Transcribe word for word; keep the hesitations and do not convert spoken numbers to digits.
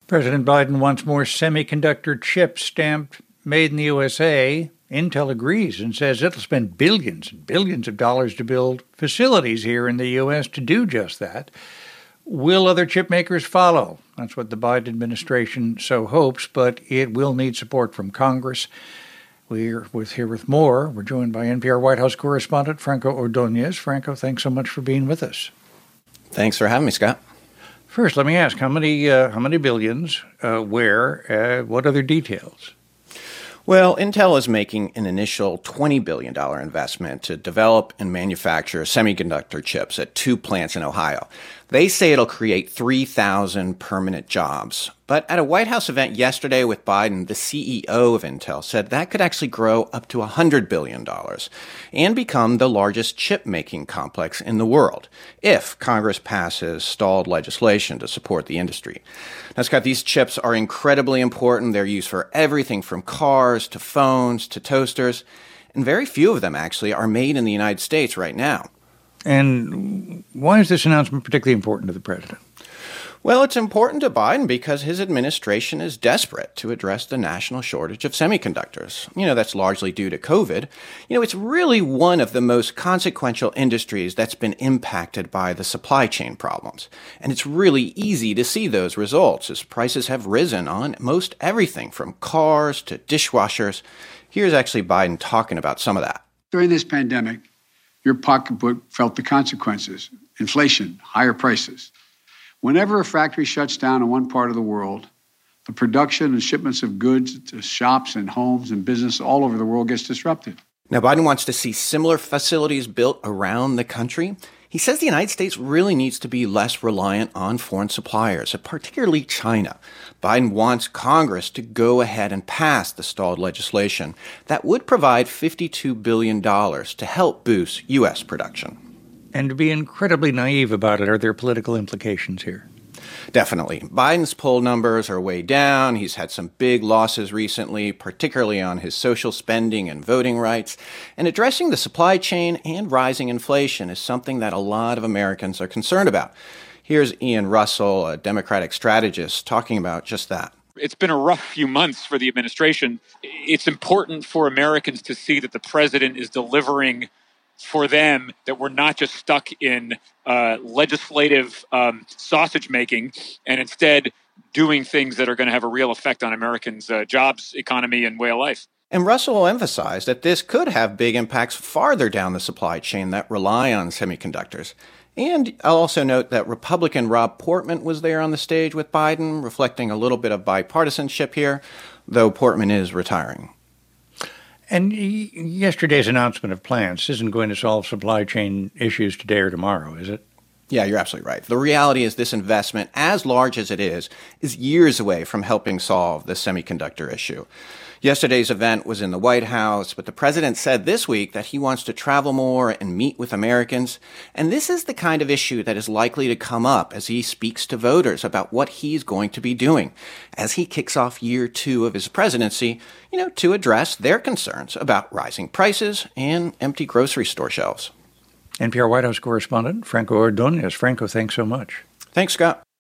President Biden wants more semiconductor chips stamped made in the U S A. Intel agrees and says it'll spend billions and billions of dollars to build facilities here in the U S to do just that. Will other chip makers follow? That's what the Biden administration so hopes, but it will need support from Congress. We're with here with more. We're joined by N P R White House correspondent Franco Ordonez. Franco, thanks so much for being with us. Thanks for having me, Scott. First, let me ask, how many uh, how many billions, uh, where, uh, what other details? Well, Intel is making an initial twenty billion dollars investment to develop and manufacture semiconductor chips at two plants in Ohio. They say it'll create three thousand permanent jobs. But at a White House event yesterday with Biden, the C E O of Intel said that could actually grow up to one hundred billion dollars and become the largest chip-making complex in the world if Congress passes stalled legislation to support the industry. Now, Scott, these chips are incredibly important. They're used for everything from cars to phones to toasters, and very few of them actually are made in the United States right now. And why is this announcement particularly important to the president? Well, it's important to Biden because his administration is desperate to address the national shortage of semiconductors. You know, that's largely due to COVID. You know, it's really one of the most consequential industries that's been impacted by the supply chain problems. And it's really easy to see those results as prices have risen on most everything from cars to dishwashers. Here's actually Biden talking about some of that. During this pandemic, your pocketbook felt the consequences: inflation, higher prices. Whenever a factory shuts down in one part of the world, the production and shipments of goods to shops and homes and business all over the world gets disrupted. Now, Biden wants to see similar facilities built around the country. He says the United States really needs to be less reliant on foreign suppliers, particularly China. Biden wants Congress to go ahead and pass the stalled legislation that would provide fifty-two billion dollars to help boost U S production. And to be incredibly naive about it, are there political implications here? Definitely. Biden's poll numbers are way down. He's had some big losses recently, particularly on his social spending and voting rights. And addressing the supply chain and rising inflation is something that a lot of Americans are concerned about. Here's Ian Russell, a Democratic strategist, talking about just that. It's been a rough few months for the administration. It's important for Americans to see that the president is delivering for them, that we're not just stuck in uh, legislative um, sausage making and instead doing things that are going to have a real effect on Americans' uh, jobs, economy, and way of life. And Russell emphasized that this could have big impacts farther down the supply chain that rely on semiconductors. And I'll also note that Republican Rob Portman was there on the stage with Biden, reflecting a little bit of bipartisanship here, though Portman is retiring. And yesterday's announcement of plans isn't going to solve supply chain issues today or tomorrow, is it? Yeah, you're absolutely right. The reality is this investment, as large as it is, is years away from helping solve the semiconductor issue. Yesterday's event was in the White House, but the president said this week that he wants to travel more and meet with Americans. And this is the kind of issue that is likely to come up as he speaks to voters about what he's going to be doing as he kicks off year two of his presidency, you know, to address their concerns about rising prices and empty grocery store shelves. N P R White House correspondent Franco Ordonez. Franco, thanks so much. Thanks, Scott.